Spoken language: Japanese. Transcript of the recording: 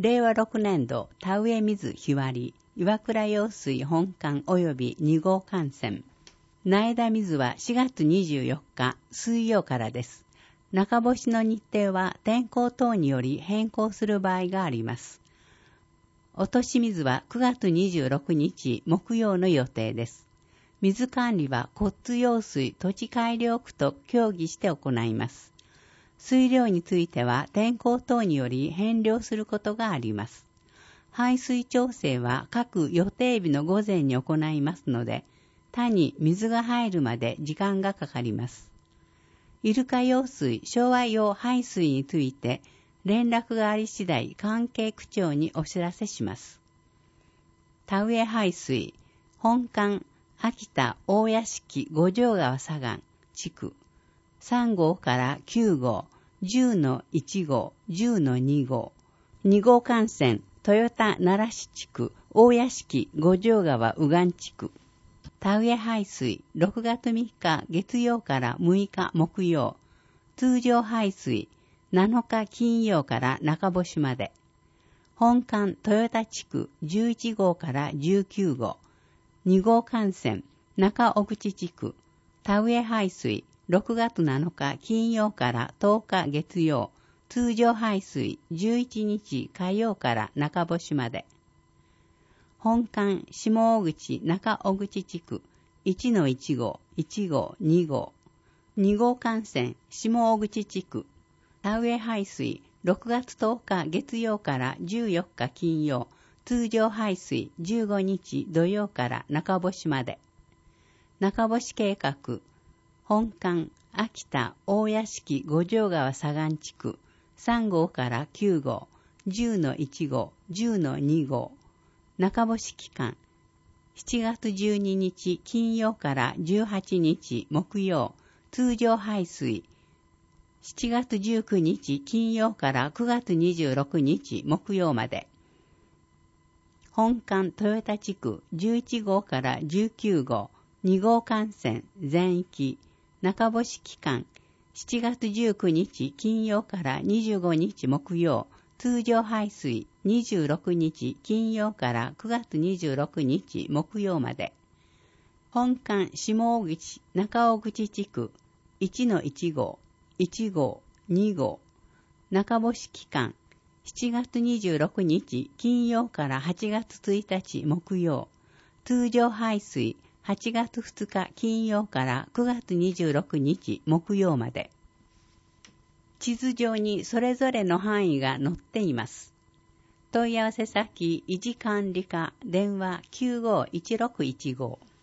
令和6年度田植え水日割り、岩倉用水本館及び2号幹線。苗田水は4月24日水曜からです。中干しの日程は天候等により変更する場合があります。落とし水は9月26日木曜の予定です。水管理はコッツ用水土地改良区と協議して行います。水量については天候等により変量することがあります。排水調整は各予定日の午前に行いますので、田に水が入るまで時間がかかります。イルカ用水、昭和用排水について連絡があり次第関係区長にお知らせします。田植え排水、本館秋田大屋敷五条川左岸地区3号から9号、10-1号、10-2号、2号幹線豊田奈良市地区大屋敷五条川右岸地区田植え排水6月3日月曜から6日木曜、通常排水7日金曜から中干しまで、本館豊田地区11号から19号、2号幹線中小口地区田植え排水6月7日金曜から10日月曜、通常排水11日火曜から中干しまで、本館下大口中小口地区1-1号、1号、2号、2号幹線下大口地区田植え排水6月10日月曜から14日金曜、通常排水15日土曜から中干しまで、中干し計画本館秋田大屋敷五条川左岸地区3号から9号、10-1号、10-2号、中干し期間7月12日金曜から18日木曜、通常排水7月19日金曜から9月26日木曜まで、本館豊田地区11号から19号、2号幹線全域、中干し期間7月19日金曜から25日木曜、通常排水26日金曜から9月26日木曜まで、本館下大口中大口地区1-1号、1号、2号、中干し期間7月26日金曜から8月1日木曜、通常排水8月2日金曜から9月26日木曜まで。地図上にそれぞれの範囲が載っています。問い合わせ先維持管理課電話951615